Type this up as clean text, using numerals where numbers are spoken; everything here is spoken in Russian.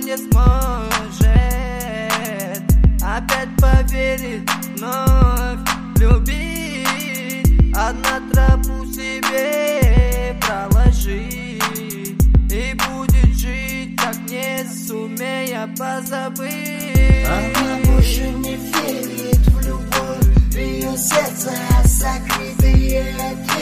не сможет опять поверить, вновь любить. Одна тропу себе проложи и будет жить, так не сумея позабыть. Она больше не верит в любовь, ее сердце закрытые.